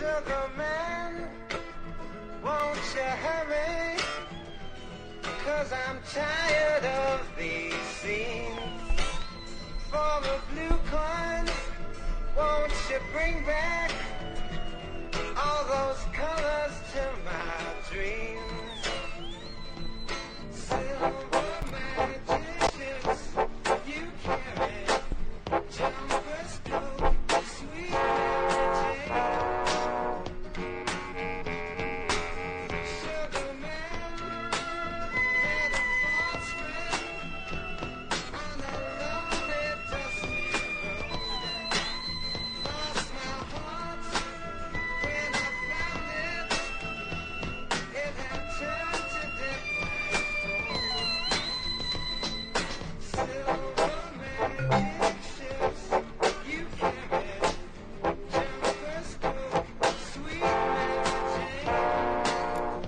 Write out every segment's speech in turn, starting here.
Sugar man, won't you hurry? 'Cause I'm tired of these scenes. For the blue coin, won't you bring back all those colors to my dreams? Silver magic ships you carry, jumpers go sweet Mary Jane. Sugar man, met a false friend on a lonely dusty road. Lost my heart when I found it. It had turned to dead black gold. Silver magic ships you carry, jumpers go sweet Mary Jane.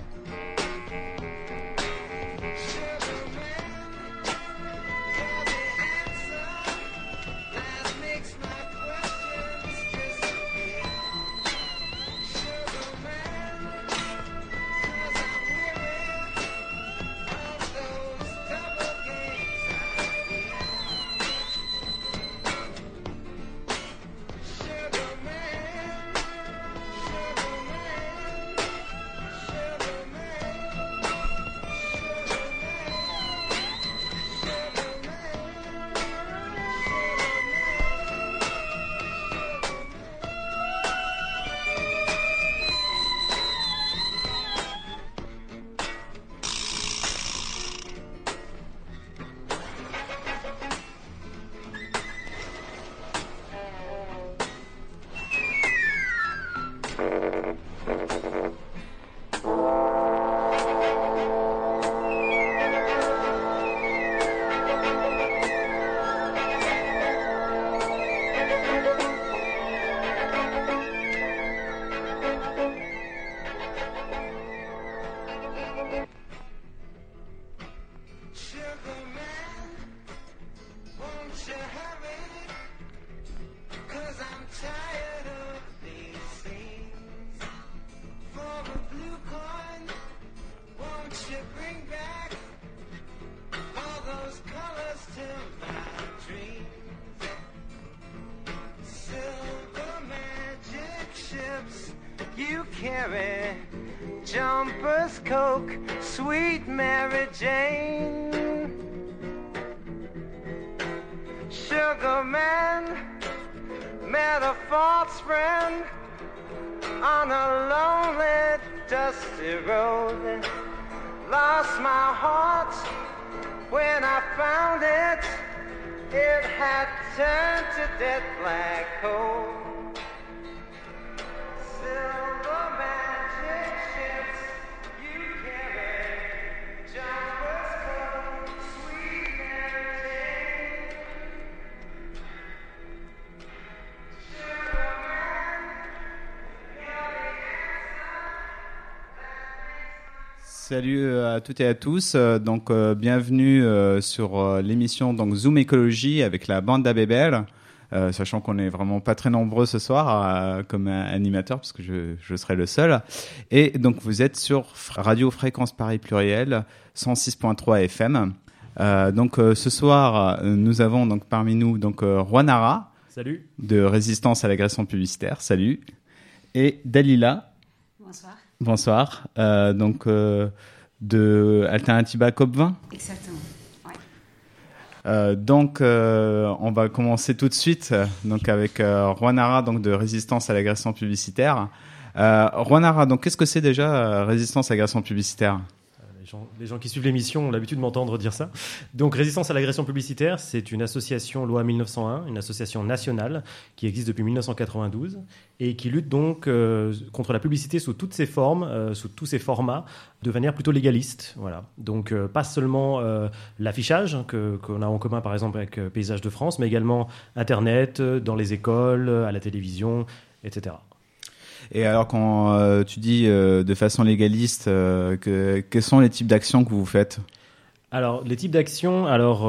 Sugar man, you're the answer that makes my questions disappear. Sugar man, 'cause I'm weary of those double games I hear. Sugar man, sugar man, sugar man, sugar Sugar man, won't you hurry? 'Cause I'm tired of these scenes. For a blue coin, won't you bring back all those colors to my dreams? Silver magic ships you carry, jumpers, Coke, sweet Mary Jane. Sugar man, met a false friend on a lonely, dusty road. Lost my heart when I found it. It had turned to dead black coal. Silver magic ships you carry, jumpers come, sweet Mary Jane. Sugar man, you're the answer. Salut à toutes et à tous. Bienvenue sur l'émission donc Zoom Écologie avec la bande d'Abébel. Sachant qu'on est vraiment pas très nombreux ce soir comme animateur parce que je serai le seul. Et donc vous êtes sur Radio Fréquence Paris Pluriel 106.3 FM. Ce soir nous avons donc parmi nous donc Juan Ara. Salut. De Résistance à l'agression publicitaire. Salut. Et Dalila. Bonsoir. Bonsoir. De Alternativa COP20. Exactement. Ouais. On va commencer tout de suite avec Juan Ara de Résistance à l'agression publicitaire. Juan Ara, donc qu'est-ce que c'est déjà Résistance à l'agression publicitaire ? Les gens qui suivent l'émission ont l'habitude de m'entendre dire ça. Donc, Résistance à l'agression publicitaire, c'est une association loi 1901, une association nationale qui existe depuis 1992 et qui lutte donc contre la publicité sous toutes ses formes, sous tous ses formats, de manière plutôt légaliste. Voilà. Donc, pas seulement l'affichage qu'on a en commun, par exemple, avec Paysages de France, mais également Internet, dans les écoles, à la télévision, etc. Et alors, quand tu dis de façon légaliste, quels sont les types d'actions que vous faites ? Alors, les types d'actions,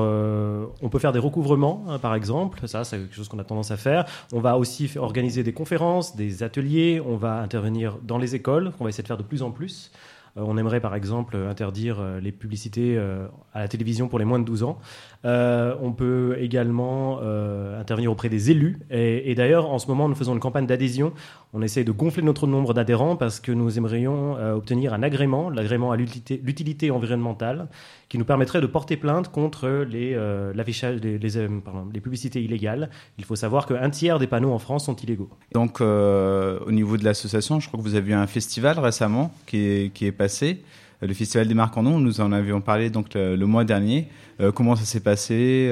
on peut faire des recouvrements, hein, par exemple. Ça, c'est quelque chose qu'on a tendance à faire. On va aussi organiser des conférences, des ateliers. On va intervenir dans les écoles. On va essayer de faire de plus en plus. On aimerait, par exemple, interdire les publicités à la télévision pour les moins de 12 ans. On peut également intervenir auprès des élus. Et d'ailleurs, en ce moment, nous faisons une campagne d'adhésion. On essaie de gonfler notre nombre d'adhérents parce que nous aimerions obtenir un agrément, l'agrément à l'utilité environnementale, qui nous permettrait de porter plainte contre l'affichage, les publicités illégales. Il faut savoir qu'un tiers des panneaux en France sont illégaux. Donc, au niveau de l'association, je crois que vous avez eu un festival récemment qui est passé, le Festival des Marcandons. Nous en avions parlé donc le mois dernier. Comment ça s'est passé?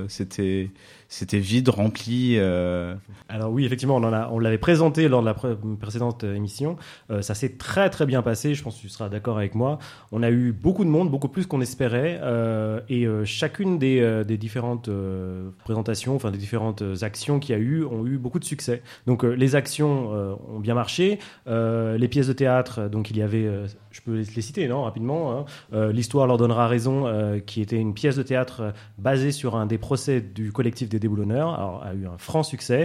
C'était vide, rempli. Alors oui, effectivement, on l'avait présenté lors de la précédente émission. Ça s'est très très bien passé. Je pense que tu seras d'accord avec moi. On a eu beaucoup de monde, beaucoup plus qu'on espérait, et chacune des différentes présentations, enfin des différentes actions qu'il y a eu, ont eu beaucoup de succès. Donc les actions ont bien marché. Les pièces de théâtre, donc il y avait, je peux les citer, non, rapidement. Hein. L'Histoire leur donnera raison, qui était une pièce de théâtre basée sur un des procès du collectif des déboulonneurs, alors, a eu un franc succès.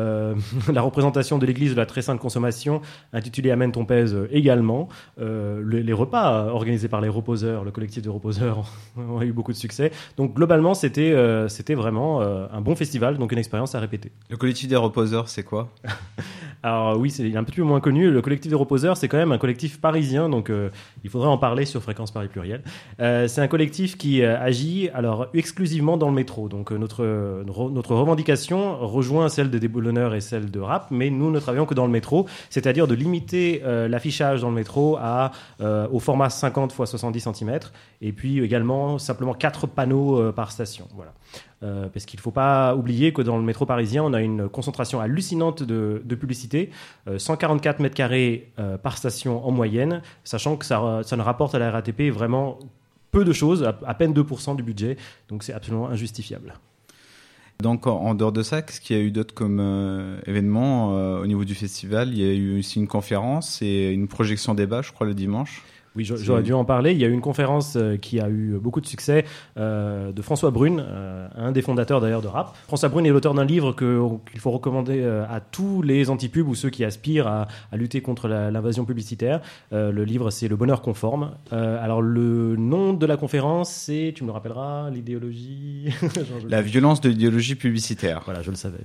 La représentation de l'église de la très sainte consommation, intitulée Amène ton pèse également. Les repas organisés par les reposeurs, le collectif de reposeurs, ont eu beaucoup de succès. Donc globalement, c'était vraiment un bon festival, donc une expérience à répéter. Le collectif des reposeurs, c'est quoi? Alors oui, il est un petit peu moins connu. Le collectif des reposeurs, c'est quand même un collectif parisien, donc il faudrait en parler sur Fréquence Paris Pluriel. C'est un collectif qui agit alors exclusivement dans le métro. Donc notre revendication rejoint celle des déboulonneurs et celle de Rap, mais nous ne travaillons que dans le métro, c'est-à-dire de limiter l'affichage dans le métro au format 50 x 70 cm, et puis également simplement 4 panneaux par station. Voilà. Parce qu'il ne faut pas oublier que dans le métro parisien, on a une concentration hallucinante de publicité, 144 mètres carrés par station en moyenne, sachant que ça ne rapporte à la RATP vraiment peu de choses, à peine 2% du budget, donc c'est absolument injustifiable. Donc, en dehors de ça, qu'est-ce qu'il y a eu d'autre comme événement au niveau du festival? Il y a eu aussi une conférence et une projection débat, je crois, le dimanche. Oui, j'aurais dû en parler. Il y a eu une conférence qui a eu beaucoup de succès de François Brune, un des fondateurs d'ailleurs de Rap. François Brune est l'auteur d'un livre qu'il faut recommander à tous les antipubs ou ceux qui aspirent à lutter contre l'invasion publicitaire. Le livre, c'est Le bonheur conforme. Alors, le nom de la conférence, c'est, tu me le rappelleras, l'idéologie... La violence de l'idéologie publicitaire. Voilà, je le savais.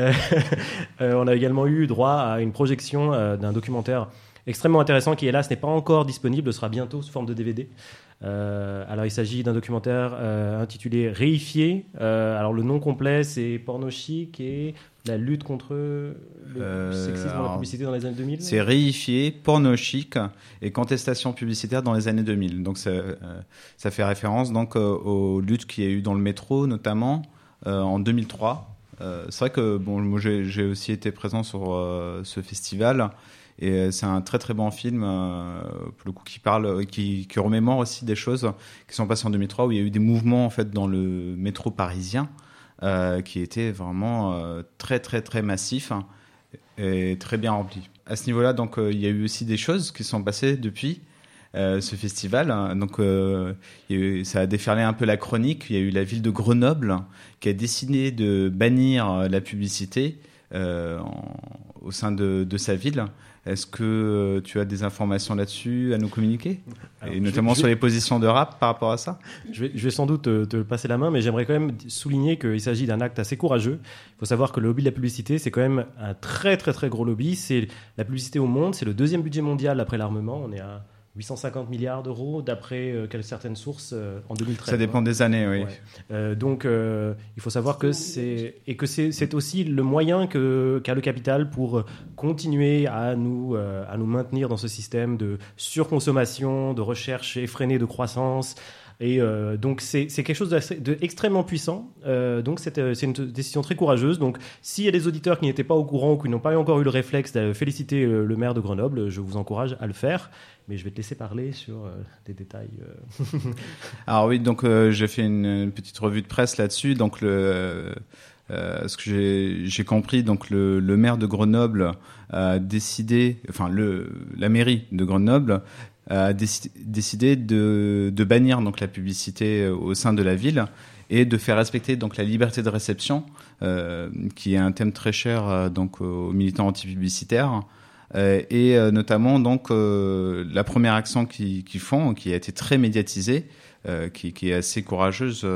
On a également eu droit à une projection d'un documentaire extrêmement intéressant qui, hélas, n'est pas encore disponible, sera bientôt sous forme de DVD. Alors, il s'agit d'un documentaire intitulé Réifié. Alors, le nom complet, c'est Porno chic et la lutte contre le sexisme dans la publicité dans les années 2000. C'est Réifié, Porno chic et contestation publicitaire dans les années 2000. Donc, ça fait référence donc, aux luttes qu'il y a eu dans le métro, notamment en 2003. C'est vrai que moi, j'ai aussi été présent sur ce festival. Et c'est un très très bon film pour le coup qui remémore aussi des choses qui sont passées en 2003 où il y a eu des mouvements en fait dans le métro parisien qui étaient vraiment très très très massifs et très bien remplis. À ce niveau-là, donc il y a eu aussi des choses qui sont passées depuis ce festival. Donc ça a déferlé un peu la chronique. Il y a eu la ville de Grenoble qui a décidé de bannir la publicité au sein de sa ville. Est-ce que tu as des informations là-dessus à nous communiquer? Et notamment sur les positions de Rap par rapport à ça? Je vais sans doute te passer la main, mais j'aimerais quand même souligner qu'il s'agit d'un acte assez courageux. Il faut savoir que le lobby de la publicité, c'est quand même un très très très gros lobby. C'est la publicité au monde, c'est le deuxième budget mondial après l'armement. On est à 850 milliards d'euros d'après certaines sources en 2013. Ça dépend des années, oui. Ouais. Donc, il faut savoir que c'est aussi le moyen qu'a le capital pour continuer à nous maintenir dans ce système de surconsommation, de recherche effrénée de croissance. Et donc c'est quelque chose d'extrêmement puissant. Donc c'est une décision très courageuse. Donc s'il y a des auditeurs qui n'étaient pas au courant ou qui n'ont pas encore eu le réflexe de féliciter le maire de Grenoble, je vous encourage à le faire. Mais je vais te laisser parler sur des détails. Alors oui, donc j'ai fait une petite revue de presse là-dessus. Donc ce que j'ai compris, donc le maire de Grenoble a décidé, enfin la mairie de Grenoble a décidé de bannir donc la publicité au sein de la ville et de faire respecter donc la liberté de réception, qui est un thème très cher donc aux militants anti-publicitaires. Et notamment donc la première action qu'ils font, qui a été très médiatisée, qui est assez courageuse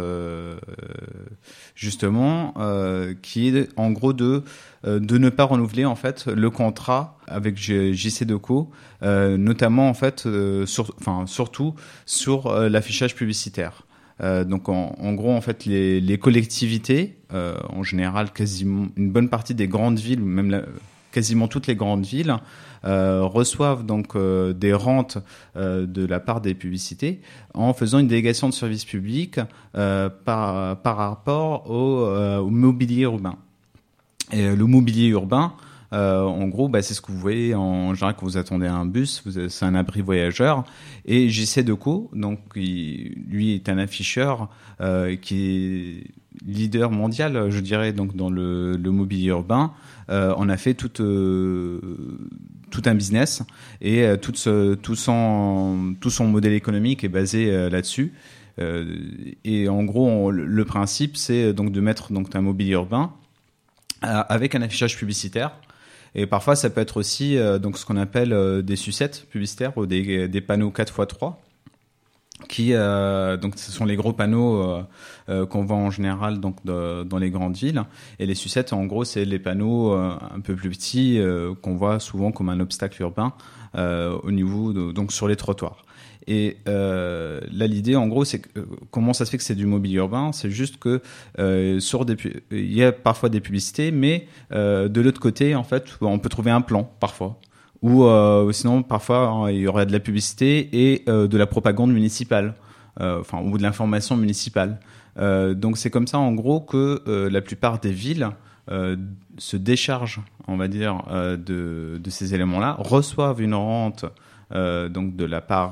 justement, qui est en gros de ne pas renouveler en fait le contrat avec JCDecaux, notamment en fait surtout sur l'affichage publicitaire. Donc en gros en fait les collectivités, en général quasiment une bonne partie des grandes villes, même quasiment toutes les grandes villes, reçoivent donc des rentes de la part des publicités en faisant une délégation de service public par rapport au mobilier urbain. Et le mobilier urbain, en gros, c'est ce que vous voyez en général quand vous attendez un bus, c'est un abri voyageur. Et JCDecaux, donc lui est un afficheur qui est leader mondial, je dirais, donc dans le mobilier urbain. On a fait tout un business et tout son modèle économique est basé là-dessus. Et en gros, le principe, c'est donc de mettre donc un mobilier urbain avec un affichage publicitaire. Et parfois, ça peut être aussi donc ce qu'on appelle des sucettes publicitaires ou des panneaux 4x3. Qui donc ce sont les gros panneaux qu'on voit en général donc dans les grandes villes, et les sucettes en gros c'est les panneaux un peu plus petits qu'on voit souvent comme un obstacle urbain au niveau donc sur les trottoirs. Et là l'idée en gros c'est que, comment ça se fait que c'est du mobilier urbain, c'est juste que il y a parfois des publicités, mais de l'autre côté en fait on peut trouver un plan parfois. Ou sinon, parfois, il y aurait de la publicité et de la propagande municipale, ou de l'information municipale. Donc, c'est comme ça, en gros, que la plupart des villes se déchargent, on va dire, de ces éléments-là, reçoivent une rente donc de la part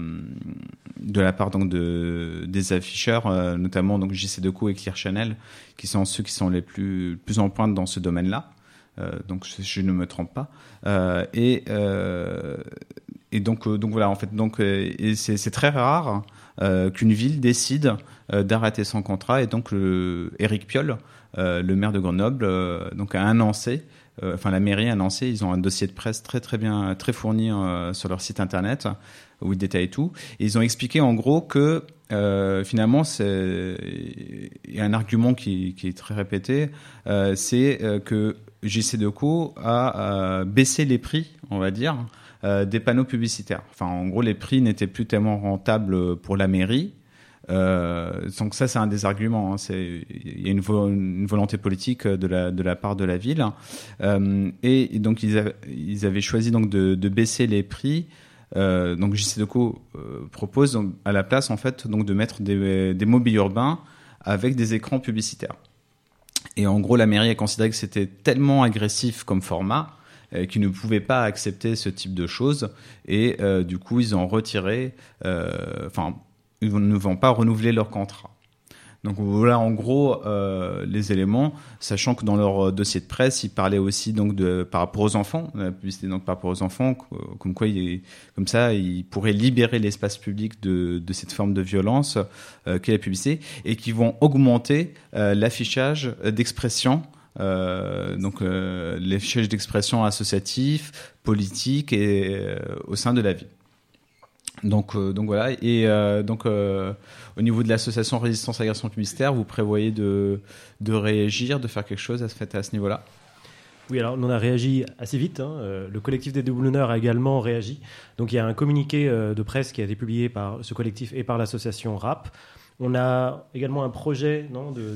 donc des afficheurs, notamment donc JCDecaux et Clear Channel, qui sont ceux qui sont les plus en pointe dans ce domaine-là. Donc je ne me trompe pas, et donc voilà en fait et c'est très rare qu'une ville décide d'arrêter son contrat, et donc Éric Piolle, le maire de Grenoble, donc a annoncé, la mairie a annoncé, ils ont un dossier de presse très très bien, très fourni sur leur site internet où ils détaillent tout, et ils ont expliqué en gros que finalement il y a un argument qui est très répété, c'est que JCDecaux a baissé les prix, on va dire, des panneaux publicitaires. Enfin, en gros, les prix n'étaient plus tellement rentables pour la mairie. Donc ça, c'est un des arguments. Il y a une volonté politique de la part de la ville. Et donc, ils avaient choisi donc de baisser les prix. Donc, JCDecaux propose donc, à la place, en fait, donc, de mettre des mobiliers urbains avec des écrans publicitaires. Et en gros, la mairie a considéré que c'était tellement agressif comme format qu'ils ne pouvaient pas accepter ce type de choses. Et du coup, ils ont retiré... ils ne vont pas renouveler leur contrat. Donc voilà, en gros, les éléments, sachant que dans leur dossier de presse, ils parlaient aussi donc par rapport aux enfants, la publicité donc par rapport aux enfants, comme quoi comme ça, ils pourraient libérer l'espace public de cette forme de violence qu'est la publicité, et qui vont augmenter l'affichage d'expression, donc l'affichage d'expression associatif, politique et au sein de la ville. Donc voilà, et au niveau de l'association Résistance à l'agression publicitaire, vous prévoyez de réagir, de faire quelque chose à ce niveau-là? Oui, alors on a réagi assez vite. Le collectif des Doublonneurs a également réagi. Donc il y a un communiqué de presse qui a été publié par ce collectif et par l'association RAP. On a également un projet,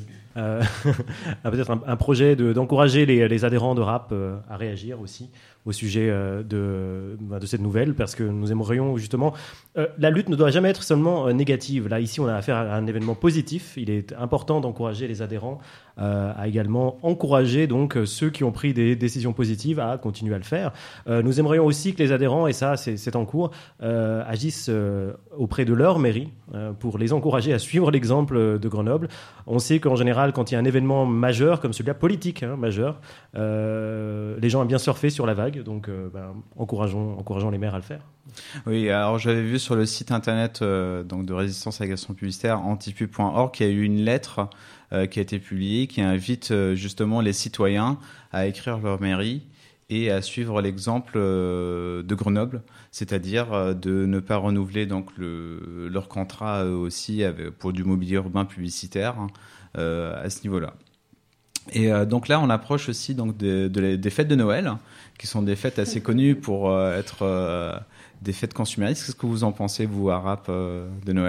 peut-être un projet d'encourager les adhérents de RAP à réagir aussi au sujet de cette nouvelle, parce que nous aimerions justement... la lutte ne doit jamais être seulement négative. Là, ici, on a affaire à un événement positif. Il est important d'encourager les adhérents à également encourager donc ceux qui ont pris des décisions positives à continuer à le faire. Nous aimerions aussi que les adhérents, et ça c'est en cours, agissent auprès de leur mairie pour les encourager à suivre l'exemple de Grenoble. On sait qu'en général, quand il y a un événement majeur comme celui-là, politique majeur, les gens aiment bien surfer sur la vague, donc encourageons les maires à le faire. Oui, alors j'avais vu sur le site internet donc de résistance à l'agression publicitaire antipub.org qu'il y a eu une lettre qui a été publiée qui invite justement les citoyens à écrire leur mairie et à suivre l'exemple de Grenoble, c'est-à-dire de ne pas renouveler donc leur contrat eux aussi pour du mobilier urbain publicitaire à ce niveau-là. Et donc là, on approche aussi donc des fêtes de Noël, qui sont des fêtes assez connues pour être des fêtes consuméristes. Qu'est-ce que vous en pensez, vous, Arap, de Noël ?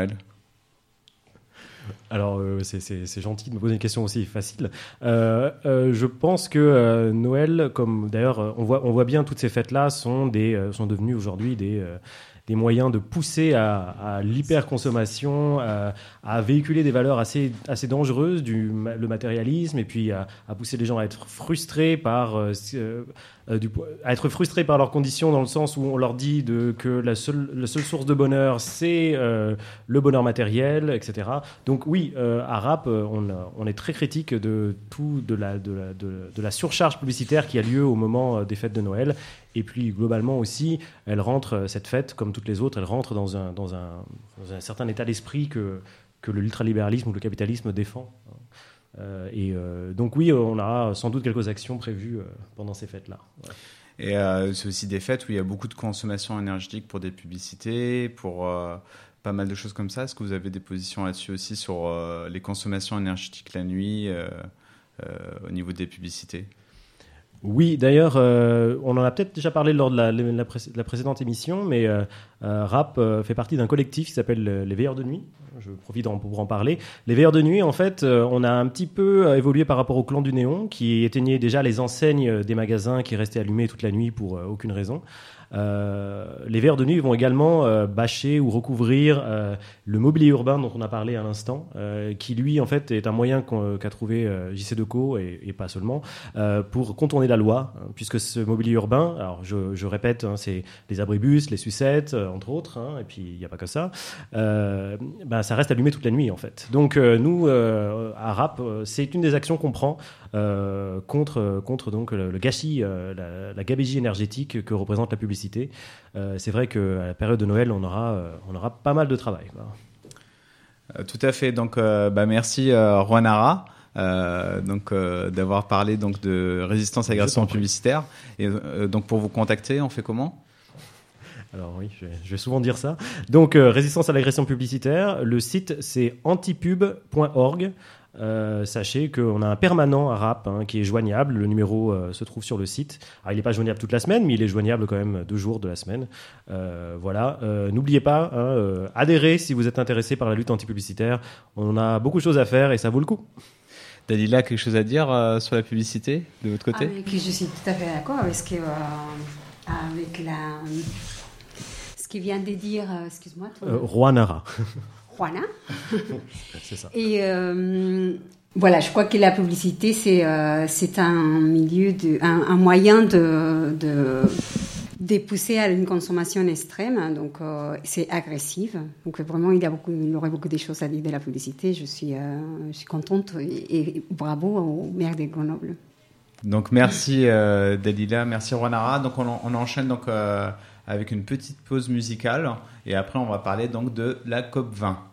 Alors, c'est gentil de me poser une question aussi facile. Je pense que Noël, comme d'ailleurs, on voit bien toutes ces fêtes-là sont devenues aujourd'hui des moyens de pousser à l'hyperconsommation, à véhiculer des valeurs assez dangereuses, le matérialisme, et puis à pousser les gens à être frustrés par leurs conditions, dans le sens où on leur dit que la seule source de bonheur, c'est le bonheur matériel, etc. Donc oui, à RAP, on est très critique de la surcharge publicitaire qui a lieu au moment des fêtes de Noël. Et puis globalement aussi, cette fête, comme toutes les autres, elle rentre dans un certain état d'esprit que l'ultralibéralisme ou le capitalisme défend. Donc oui, on aura sans doute quelques actions prévues pendant ces fêtes-là. Ouais. Et c'est aussi des fêtes où il y a beaucoup de consommation énergétique pour des publicités, pour pas mal de choses comme ça. Est-ce que vous avez des positions là-dessus aussi sur les consommations énergétiques la nuit au niveau des publicités ? Oui, d'ailleurs, on en a peut-être déjà parlé lors de la précédente émission, mais RAP fait partie d'un collectif qui s'appelle les Veilleurs de Nuit. Je profite pour en parler. Les Veilleurs de Nuit, en fait, on a un petit peu évolué par rapport au Clan du Néon, qui éteignait déjà les enseignes des magasins qui restaient allumés toute la nuit pour aucune raison. Les Veilleurs de Nuit vont également bâcher ou recouvrir le mobilier urbain dont on a parlé à l'instant, qui lui en fait est un moyen qu'a trouvé JC Decaux et pas seulement pour contourner la loi, puisque ce mobilier urbain, alors je répète, c'est les abribus, les sucettes entre autres, et puis il n'y a pas que ça, ça reste allumé toute la nuit en fait. Donc nous à RAP, c'est une des actions qu'on prend contre donc le gâchis, la gabegie énergétique que représente la publicité. C'est vrai qu'à la période de Noël, on aura pas mal de travail. Tout à fait. Donc, merci Juan Ara d'avoir parlé donc de résistance à l'agression publicitaire. Et donc, pour vous contacter, on fait comment ? Alors oui, je vais souvent dire ça. Donc, résistance à l'agression publicitaire. Le site, c'est antipub.org. Sachez qu'on a un permanent à RAP qui est joignable. Le numéro se trouve sur le site. Alors, il n'est pas joignable toute la semaine, mais il est joignable quand même 2 jours de la semaine. Voilà. N'oubliez pas, adhérez si vous êtes intéressé par la lutte anti-publicitaire. On a beaucoup de choses à faire et ça vaut le coup. Dalila, quelque chose à dire sur la publicité de votre côté ? Je suis tout à fait d'accord avec ce qu'il vient de dire. Excuse-moi. Juan Ara. Juana. C'est ça. Et voilà, je crois que la publicité, c'est un milieu, un moyen de pousser à une consommation extrême. Donc, c'est agressif. Donc, vraiment, il y aurait beaucoup de choses à dire de la publicité. Je suis contente et bravo au maire de Grenoble. Donc, merci Dalila, merci Juan Ara. Donc, on enchaîne donc avec une petite pause musicale et après, on va parler donc de la COP20.